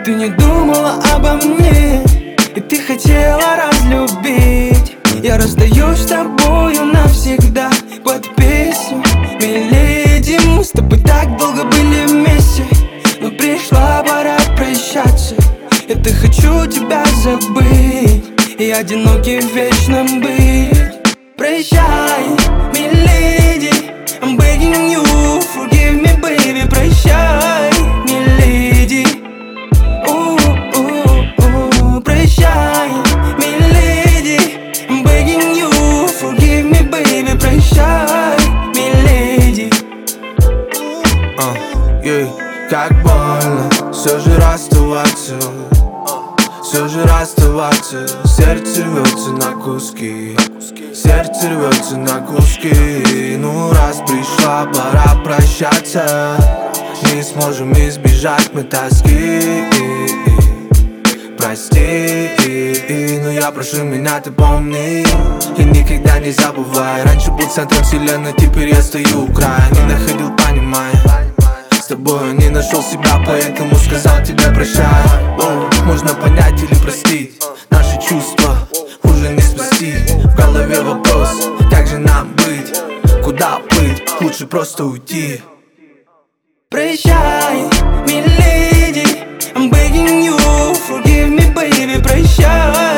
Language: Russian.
ты не думала обо мне, и ты хотела разлюбить. Я расстаюсь с тобою навсегда под песню «Миледи». Мы с тобой так долго были вместе, но пришла пора прощаться. Я-то хочу тебя забыть и одинокий вечно быть. Прощай, миледи, I'm begging you, forgive me, baby. Прощай, миледи. Прощай, миледи, I'm begging you, forgive me, baby. Прощай, миледи. Как больно все же расставаться, все же расставаться. Сердце рвется на куски, сердце рвется на куски. Ну раз пришла пора прощаться, не сможем избежать мы тоски. Прости, но я прошу меня, ты помни, и никогда не забывай. Раньше был центром вселенной, теперь я стою у края. Не находил, понимая, с тобой не нашел себя, поэтому сказал тебе прощай. Можно понять или простить, наши чувства уже не спасти. В голове вопрос, как же нам быть, куда плыть, лучше просто уйти. Прощай, миледи, I'm begging you, forgive me, baby. Прощай.